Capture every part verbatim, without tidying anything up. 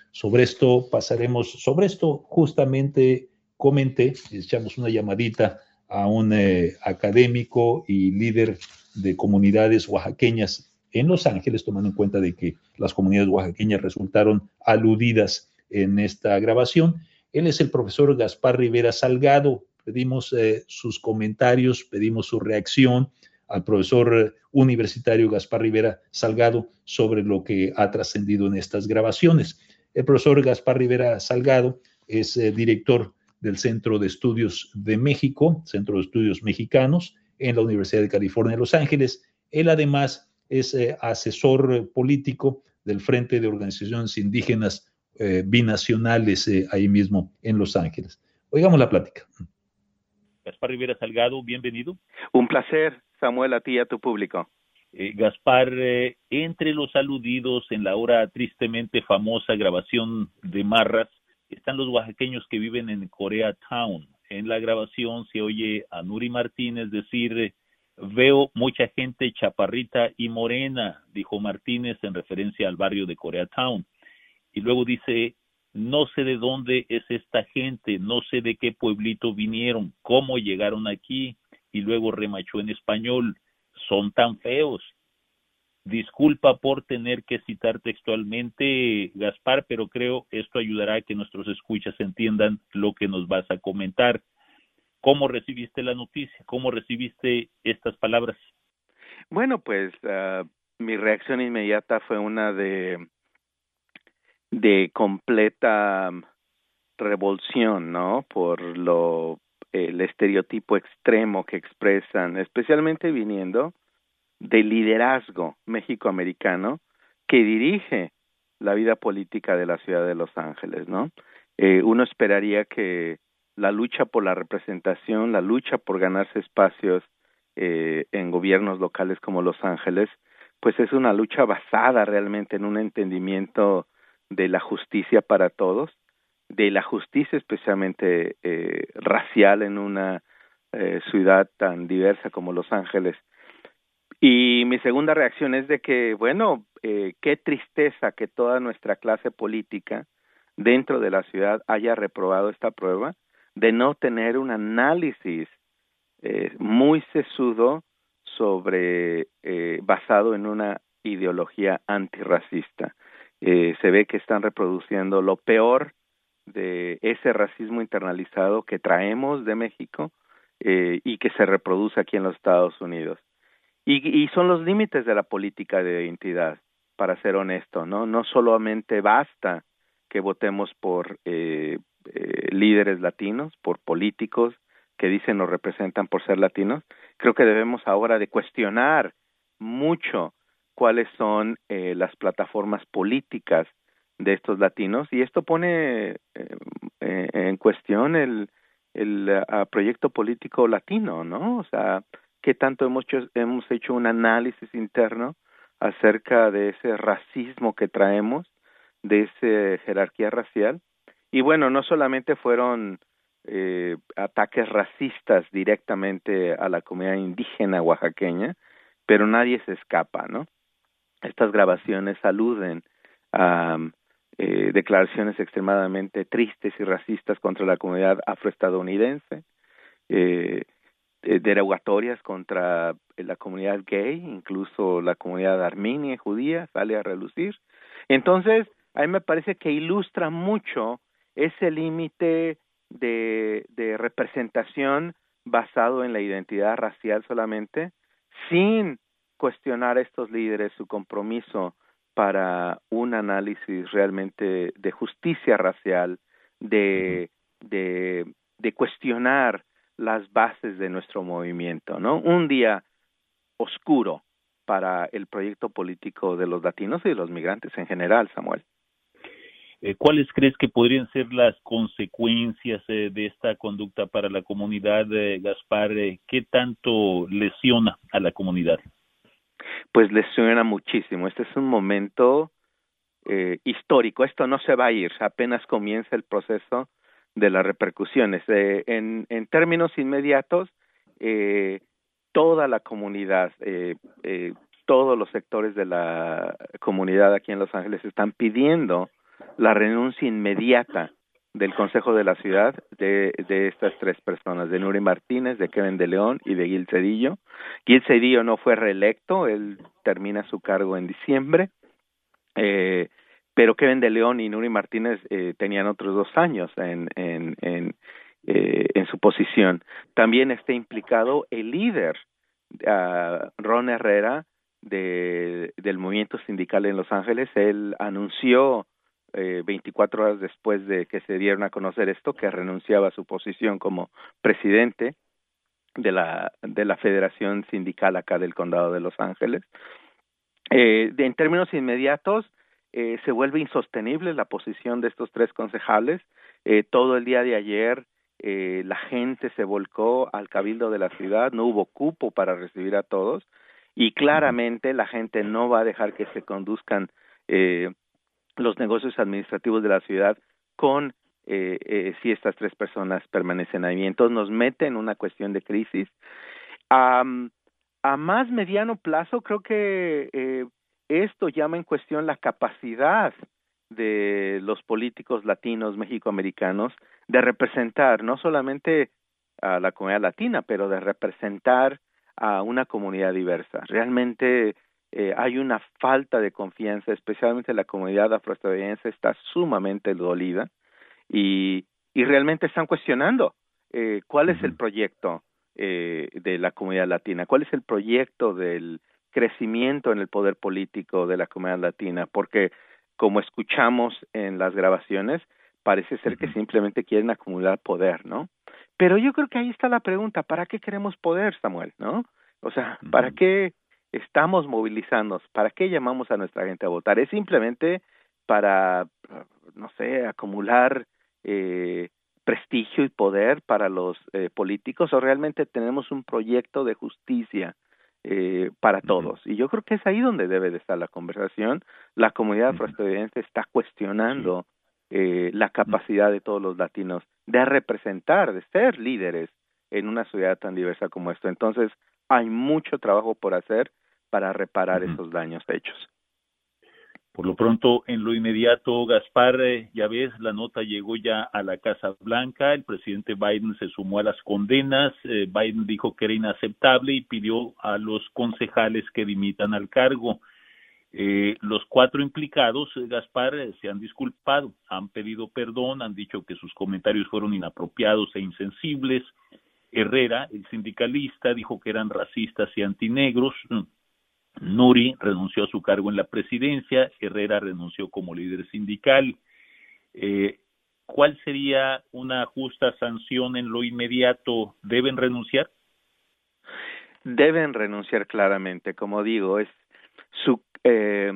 Sobre esto pasaremos, sobre esto justamente comenté, echamos una llamadita a un eh, académico y líder de comunidades oaxaqueñas en Los Ángeles, tomando en cuenta de que las comunidades oaxaqueñas resultaron aludidas en esta grabación. Él es el profesor Gaspar Rivera Salgado. Pedimos eh, sus comentarios, pedimos su reacción al profesor universitario Gaspar Rivera Salgado sobre lo que ha trascendido en estas grabaciones. El profesor Gaspar Rivera Salgado es eh, director del Centro de Estudios de México, Centro de Estudios Mexicanos, en la Universidad de California en Los Ángeles. Él además es eh, asesor político del Frente de Organizaciones Indígenas eh, Binacionales eh, ahí mismo en Los Ángeles. Oigamos la plática. Gaspar Rivera Salgado, bienvenido. Un placer, Samuel, a ti y a tu público. Eh, Gaspar, eh, entre los aludidos en la ahora tristemente famosa grabación de Marras, están los oaxaqueños que viven en Koreatown. En la grabación se oye a Nuri Martínez decir, eh, veo mucha gente chaparrita y morena, dijo Martínez en referencia al barrio de Koreatown. Y luego dice, no sé de dónde es esta gente, no sé de qué pueblito vinieron, cómo llegaron aquí, y luego remachó en español, son tan feos. Disculpa por tener que citar textualmente, Gaspar, pero creo esto ayudará a que nuestros escuchas entiendan lo que nos vas a comentar. ¿Cómo recibiste la noticia? ¿Cómo recibiste estas palabras? Bueno, pues uh, mi reacción inmediata fue una de de completa revolsión, ¿no? Por lo el estereotipo extremo que expresan, especialmente viniendo del liderazgo mexicoamericano que dirige la vida política de la ciudad de Los Ángeles, ¿no? Eh, uno esperaría que la lucha por la representación, la lucha por ganarse espacios eh, en gobiernos locales como Los Ángeles, pues es una lucha basada realmente en un entendimiento de la justicia para todos, de la justicia especialmente eh, racial en una eh, ciudad tan diversa como Los Ángeles. Y mi segunda reacción es de que, bueno, eh, qué tristeza que toda nuestra clase política dentro de la ciudad haya reprobado esta prueba, de no tener un análisis eh, muy sesudo sobre, eh, basado en una ideología antirracista. Eh, se ve que están reproduciendo lo peor de ese racismo internalizado que traemos de México eh, y que se reproduce aquí en los Estados Unidos. Y, y son los límites de la política de identidad, para ser honesto, ¿no? No solamente basta que votemos por eh, eh, líderes latinos, por políticos que dicen nos representan por ser latinos. Creo que debemos ahora de cuestionar mucho cuáles son eh, las plataformas políticas de estos latinos, y esto pone eh, en cuestión el, el uh, proyecto político latino, ¿no? O sea, qué tanto hemos hecho, hemos hecho un análisis interno acerca de ese racismo que traemos, de esa jerarquía racial. Y bueno, no solamente fueron eh, ataques racistas directamente a la comunidad indígena oaxaqueña, pero nadie se escapa, ¿no? Estas grabaciones aluden a eh, declaraciones extremadamente tristes y racistas contra la comunidad afroestadounidense, eh, eh, derogatorias contra la comunidad gay, incluso la comunidad armenia y judía sale a relucir. Entonces, a mí me parece que ilustra mucho ese límite de, de representación basado en la identidad racial solamente, sin cuestionar a estos líderes su compromiso para un análisis realmente de justicia racial, de, de, de cuestionar las bases de nuestro movimiento, ¿no? Un día oscuro para el proyecto político de los latinos y de los migrantes en general, Samuel. Eh, ¿Cuáles crees que podrían ser las consecuencias eh, de esta conducta para la comunidad, eh, Gaspar? Eh, ¿Qué tanto lesiona a la comunidad? Pues lesiona muchísimo. Este es un momento eh, histórico. Esto no se va a ir. Apenas comienza el proceso de las repercusiones. Eh, en, en términos inmediatos, eh, toda la comunidad, eh, eh, todos los sectores de la comunidad aquí en Los Ángeles están pidiendo la renuncia inmediata del Consejo de la Ciudad de, de estas tres personas, de Nury Martínez, de Kevin de León y de Gil Cedillo. Gil Cedillo no fue reelecto, él termina su cargo en diciembre, eh, pero Kevin de León y Nury Martínez eh, tenían otros dos años en, en, en, eh, en su posición. También está implicado el líder, uh, Ron Herrera, de, del movimiento sindical en Los Ángeles. Él anunció Eh, veinticuatro horas después de que se dieron a conocer esto, que renunciaba a su posición como presidente de la de la Federación Sindical acá del Condado de Los Ángeles. Eh, de, en términos inmediatos, eh, se vuelve insostenible la posición de estos tres concejales. Eh, todo el día de ayer, eh, la gente se volcó al cabildo de la ciudad, no hubo cupo para recibir a todos, y claramente la gente no va a dejar que se conduzcan eh, los negocios administrativos de la ciudad con eh, eh, si estas tres personas permanecen ahí. Entonces nos mete en una cuestión de crisis. Um, a más mediano plazo creo que eh, esto llama en cuestión la capacidad de los políticos latinos mexicoamericanos de representar no solamente a la comunidad latina, pero de representar a una comunidad diversa. Realmente Eh, hay una falta de confianza, especialmente la comunidad afroestadounidense está sumamente dolida y, y realmente están cuestionando eh, cuál es el proyecto eh, de la comunidad latina, cuál es el proyecto del crecimiento en el poder político de la comunidad latina, porque como escuchamos en las grabaciones, parece ser que simplemente quieren acumular poder, ¿no? Pero yo creo que ahí está la pregunta, ¿para qué queremos poder, Samuel, no? O sea, ¿para qué estamos movilizándonos? ¿Para qué llamamos a nuestra gente a votar? ¿Es simplemente para, no sé, acumular eh, prestigio y poder para los eh, políticos, o realmente tenemos un proyecto de justicia eh, para todos? Y yo creo que es ahí donde debe de estar la conversación. La comunidad afroestadounidense está cuestionando eh, la capacidad de todos los latinos de representar, de ser líderes en una ciudad tan diversa como esta. Entonces, hay mucho trabajo por hacer para reparar uh-huh. esos daños hechos. Por lo pronto, en lo inmediato, Gaspar, eh, ya ves, la nota llegó ya a la Casa Blanca, el presidente Biden se sumó a las condenas, eh, Biden dijo que era inaceptable y pidió a los concejales que dimitan al cargo. Eh, los cuatro implicados, eh, Gaspar, eh, se han disculpado, han pedido perdón, han dicho que sus comentarios fueron inapropiados e insensibles. Herrera, el sindicalista, dijo que eran racistas y antinegros. Nury renunció a su cargo en la presidencia, Herrera renunció como líder sindical. Eh, ¿Cuál sería una justa sanción en lo inmediato? ¿Deben renunciar? Deben renunciar claramente, como digo, es su eh,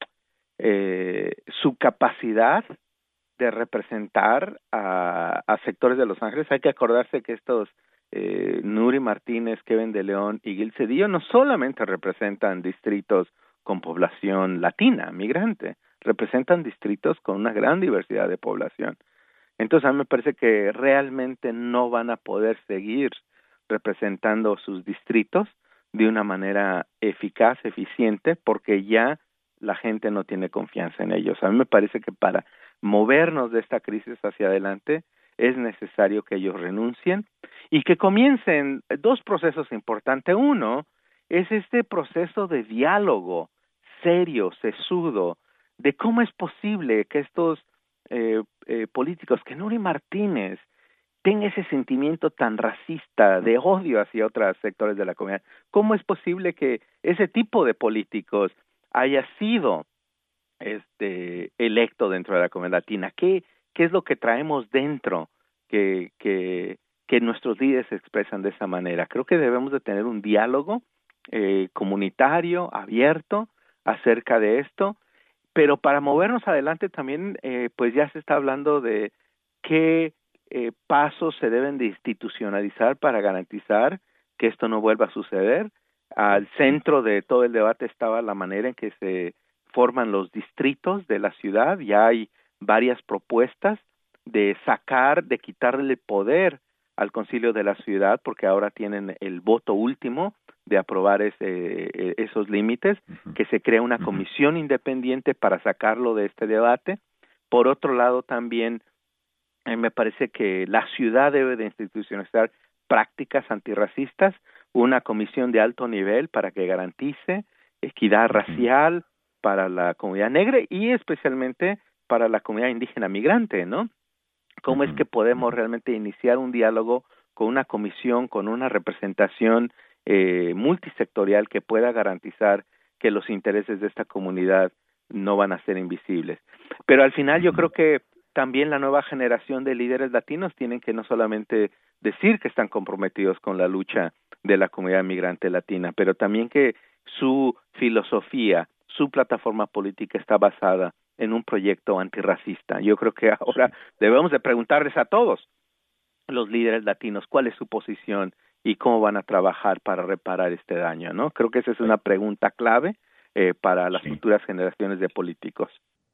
eh, su capacidad de representar a, a sectores de Los Ángeles. Hay que acordarse que estos Eh, Nury Martínez, Kevin de León y Gil Cedillo no solamente representan distritos con población latina, migrante, representan distritos con una gran diversidad de población. Entonces a mí me parece que realmente no van a poder seguir representando sus distritos de una manera eficaz, eficiente, porque ya la gente no tiene confianza en ellos. A mí me parece que para movernos de esta crisis hacia adelante es necesario que ellos renuncien y que comiencen dos procesos importantes. Uno es este proceso de diálogo serio, sesudo, de cómo es posible que estos eh, eh, políticos, que Nury Martínez tenga ese sentimiento tan racista, de odio hacia otros sectores de la comunidad. ¿Cómo es posible que ese tipo de políticos haya sido este electo dentro de la comunidad latina? ¿Qué ¿Qué es lo que traemos dentro que, que, que nuestros líderes se expresan de esa manera? Creo que debemos de tener un diálogo eh, comunitario, abierto, acerca de esto, pero para movernos adelante también, eh, pues ya se está hablando de qué eh, pasos se deben de institucionalizar para garantizar que esto no vuelva a suceder. Al centro de todo el debate estaba la manera en que se forman los distritos de la ciudad. Ya hay varias propuestas de sacar, de quitarle poder al concilio de la ciudad, porque ahora tienen el voto último de aprobar ese, esos límites, uh-huh. que se crea una comisión uh-huh. independiente para sacarlo de este debate, Por otro lado, también eh, me parece que la ciudad debe de institucionalizar prácticas antirracistas, una comisión de alto nivel para que garantice equidad racial para la comunidad negra y especialmente para la comunidad indígena migrante, ¿no? ¿Cómo es que podemos realmente iniciar un diálogo con una comisión, con una representación eh, multisectorial que pueda garantizar que los intereses de esta comunidad no van a ser invisibles? Pero al final yo creo que también la nueva generación de líderes latinos tienen que no solamente decir que están comprometidos con la lucha de la comunidad migrante latina, pero también que su filosofía, su plataforma política está basada en un proyecto antirracista. Yo creo que ahora debemos de preguntarles a todos los líderes latinos cuál es su posición y cómo van a trabajar para reparar este daño, ¿no? Creo que esa es una pregunta clave eh, para las sí. futuras generaciones de políticos.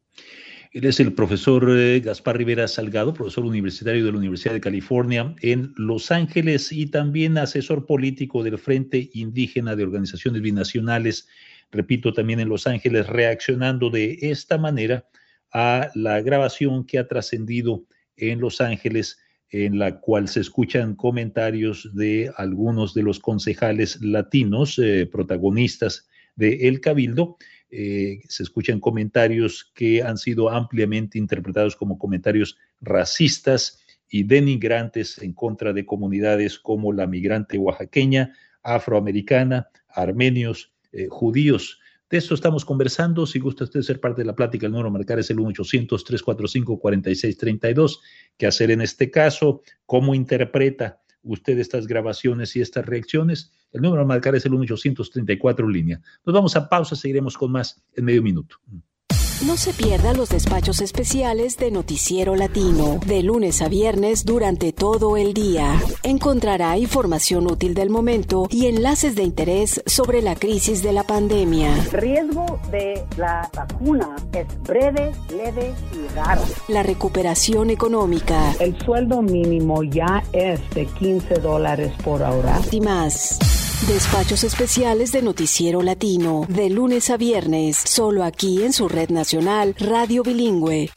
Él es el profesor eh, Gaspar Rivera Salgado, profesor universitario de la Universidad de California en Los Ángeles y también asesor político del Frente Indígena de Organizaciones Binacionales, repito, también en Los Ángeles, reaccionando de esta manera a la grabación que ha trascendido en Los Ángeles, en la cual se escuchan comentarios de algunos de los concejales latinos, eh, protagonistas de El Cabildo. Eh, se escuchan comentarios que han sido ampliamente interpretados como comentarios racistas y denigrantes en contra de comunidades como la migrante oaxaqueña, afroamericana, armenios, eh, judíos. De esto estamos conversando. Si gusta usted ser parte de la plática, el número a marcar es el uno ochocientos, tres cuatro cinco, cuatro seis tres dos. ¿Qué hacer en este caso? ¿Cómo interpreta usted estas grabaciones y estas reacciones? El número a marcar es el uno ochocientos treinta y cuatro línea. Nos vamos a pausa, seguiremos con más en medio minuto. No se pierda los despachos especiales de Noticiero Latino, de lunes a viernes durante todo el día. Encontrará información útil del momento y enlaces de interés sobre la crisis de la pandemia. El riesgo de la vacuna es breve, leve y raro. La recuperación económica. El sueldo mínimo ya es de quince dólares por hora. Y más. Despachos especiales de Noticiero Latino, de lunes a viernes, solo aquí en su red nacional Radio Bilingüe.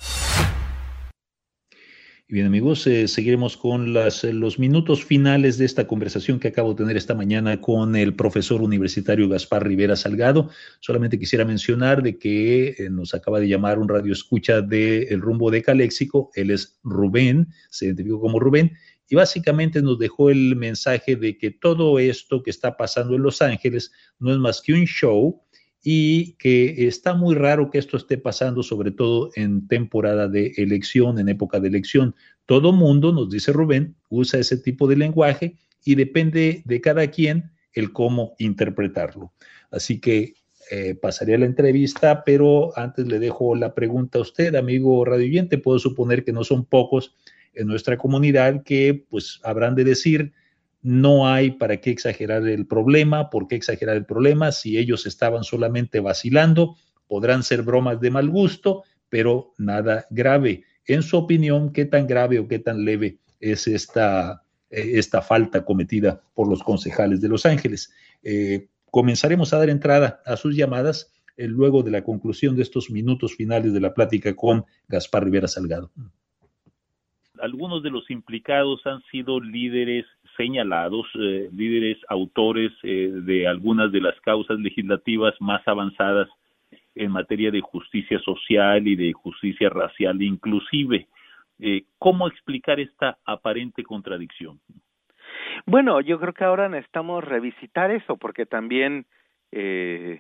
Y bien, amigos, eh, seguiremos con las, eh, los minutos finales de esta conversación que acabo de tener esta mañana con el profesor universitario Gaspar Rivera Salgado. Solamente quisiera mencionar de que eh, nos acaba de llamar un radio escucha de El Rumbo de Caléxico. Él es Rubén, se identificó como Rubén. Y básicamente nos dejó el mensaje de que todo esto que está pasando en Los Ángeles no es más que un show y que está muy raro que esto esté pasando, sobre todo en temporada de elección, en época de elección. Todo mundo, nos dice Rubén, usa ese tipo de lenguaje y depende de cada quien el cómo interpretarlo. Así que eh, pasaría la entrevista, pero antes le dejo la pregunta a usted, amigo radioyente. Puedo suponer que no son pocos en nuestra comunidad que pues habrán de decir, no hay para qué exagerar el problema, por qué exagerar el problema, si ellos estaban solamente vacilando, podrán ser bromas de mal gusto, pero nada grave. En su opinión, ¿qué tan grave o qué tan leve es esta, eh, esta falta cometida por los concejales de Los Ángeles? Eh, comenzaremos a dar entrada a sus llamadas eh, luego de la conclusión de estos minutos finales de la plática con Gaspar Rivera Salgado. Algunos de los implicados han sido líderes señalados, eh, líderes autores eh, de algunas de las causas legislativas más avanzadas en materia de justicia social y de justicia racial inclusive. Eh, ¿Cómo explicar esta aparente contradicción? Bueno, yo creo que ahora necesitamos revisitar eso, porque también eh,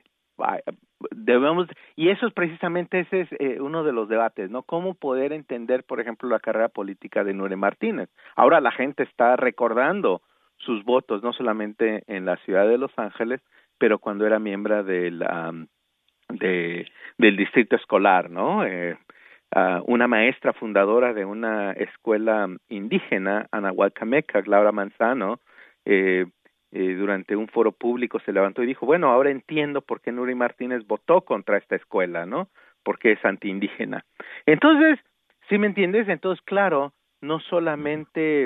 debemos, y eso es precisamente ese es eh, uno de los debates, ¿no? Cómo poder entender, por ejemplo, la carrera política de Nury Martínez. Ahora la gente está recordando sus votos, no solamente en la ciudad de Los Ángeles, pero cuando era miembro del um, de, del distrito escolar, ¿no? Eh, uh, una maestra fundadora de una escuela indígena, Anahualcameca, Laura Manzano, eh, Eh, durante un foro público se levantó y dijo, bueno, ahora entiendo por qué Nury Martínez votó contra esta escuela, ¿no? Porque es antiindígena. Entonces, ¿sí me entiendes? Entonces, claro, no solamente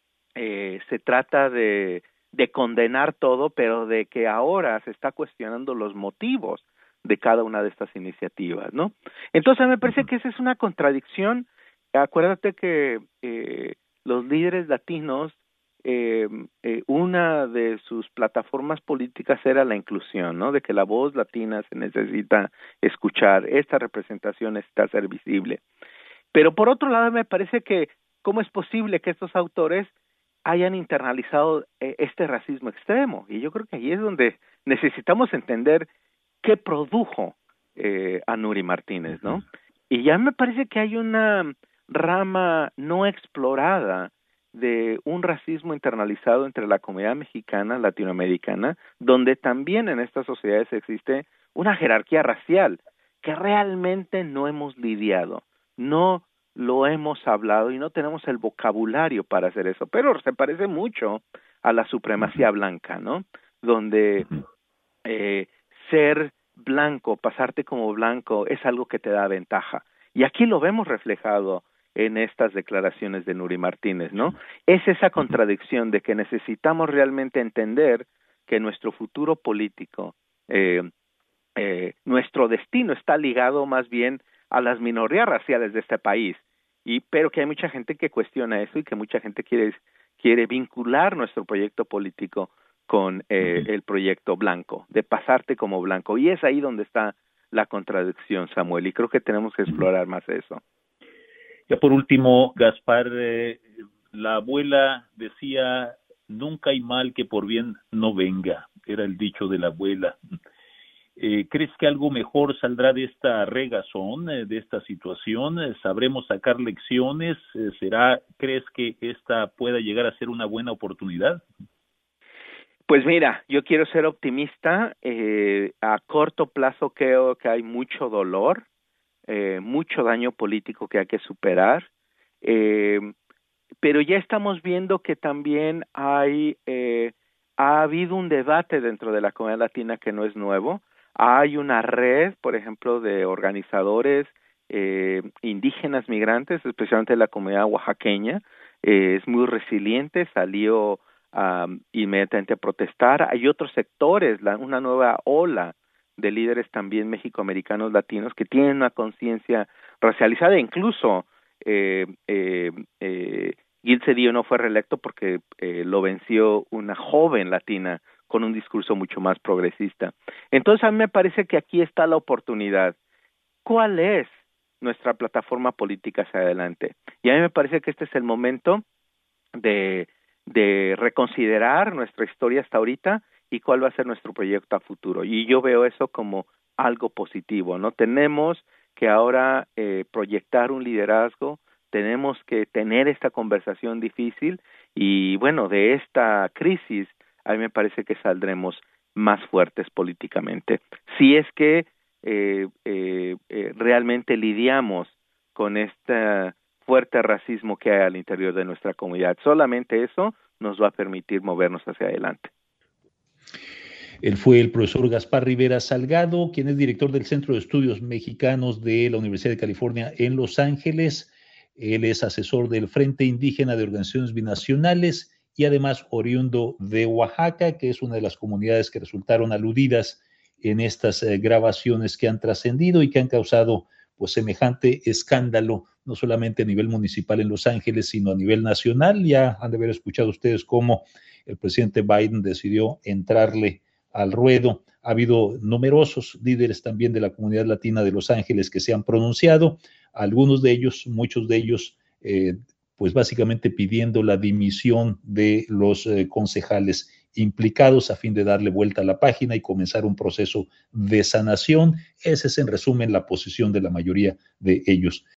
eh, se trata de, de condenar todo, pero de que ahora se está cuestionando los motivos de cada una de estas iniciativas, ¿no? Entonces me parece que esa es una contradicción. Acuérdate que eh, los líderes latinos, eh, eh, una de sus plataformas políticas era la inclusión, ¿no? De que la voz latina se necesita escuchar, esta representación necesita ser visible. Pero por otro lado me parece que cómo es posible que estos autores hayan internalizado eh, este racismo extremo, y yo creo que ahí es donde necesitamos entender qué produjo eh, a Nury Martínez, ¿no? Y ya me parece que hay una rama no explorada de un racismo internalizado entre la comunidad mexicana, latinoamericana, donde también en estas sociedades existe una jerarquía racial que realmente no hemos lidiado, no lo hemos hablado y no tenemos el vocabulario para hacer eso, pero se parece mucho a la supremacía blanca, ¿no? Donde eh, ser blanco, pasarte como blanco es algo que te da ventaja. Y aquí lo vemos reflejado en estas declaraciones de Nury Martínez, ¿no? Es esa contradicción de que necesitamos realmente entender que nuestro futuro político, eh, eh, nuestro destino está ligado más bien a las minorías raciales de este país, y pero que hay mucha gente que cuestiona eso y que mucha gente quiere, quiere vincular nuestro proyecto político con eh, el proyecto blanco, de pasarte como blanco, y es ahí donde está la contradicción, Samuel, y creo que tenemos que explorar más eso. Ya por último, Gaspar, eh, la abuela decía, nunca hay mal que por bien no venga, era el dicho de la abuela. Eh, ¿Crees que algo mejor saldrá de esta regazón, eh, de esta situación? Eh, ¿Sabremos sacar lecciones? Eh, ¿Será, crees que esta pueda llegar a ser una buena oportunidad? Pues mira, yo quiero ser optimista. Eh, a corto plazo creo que hay mucho dolor, eh, mucho daño político que hay que superar, eh, pero ya estamos viendo que también hay eh, ha habido un debate dentro de la comunidad latina que no es nuevo. Hay una red, por ejemplo, de organizadores eh, indígenas migrantes, especialmente la comunidad oaxaqueña, eh, es muy resiliente, salió Um, inmediatamente a protestar. Hay otros sectores, la, una nueva ola de líderes también mexicoamericanos latinos que tienen una conciencia racializada. Incluso eh, eh, eh, Gil Cedillo no fue reelecto porque eh, lo venció una joven latina con un discurso mucho más progresista. Entonces a mí me parece que aquí está la oportunidad. ¿Cuál es nuestra plataforma política hacia adelante? Y a mí me parece que este es el momento de de reconsiderar nuestra historia hasta ahorita y cuál va a ser nuestro proyecto a futuro. Y yo veo eso como algo positivo, ¿no? Tenemos que ahora eh, proyectar un liderazgo, tenemos que tener esta conversación difícil y, bueno, de esta crisis a mí me parece que saldremos más fuertes políticamente. Si es que eh, eh, eh, realmente lidiamos con esta fuerte racismo que hay al interior de nuestra comunidad. Solamente eso nos va a permitir movernos hacia adelante. Él fue el profesor Gaspar Rivera Salgado, quien es director del Centro de Estudios Mexicanos de la Universidad de California en Los Ángeles. Él es asesor del Frente Indígena de Organizaciones Binacionales y además oriundo de Oaxaca, que es una de las comunidades que resultaron aludidas en estas eh, grabaciones que han trascendido y que han causado pues semejante escándalo, no solamente a nivel municipal en Los Ángeles, sino a nivel nacional. Ya han de haber escuchado ustedes cómo el presidente Biden decidió entrarle al ruedo. Ha habido numerosos líderes también de la comunidad latina de Los Ángeles que se han pronunciado, algunos de ellos, muchos de ellos, eh, pues básicamente pidiendo la dimisión de los eh, concejales implicados a fin de darle vuelta a la página y comenzar un proceso de sanación. Esa es en resumen la posición de la mayoría de ellos.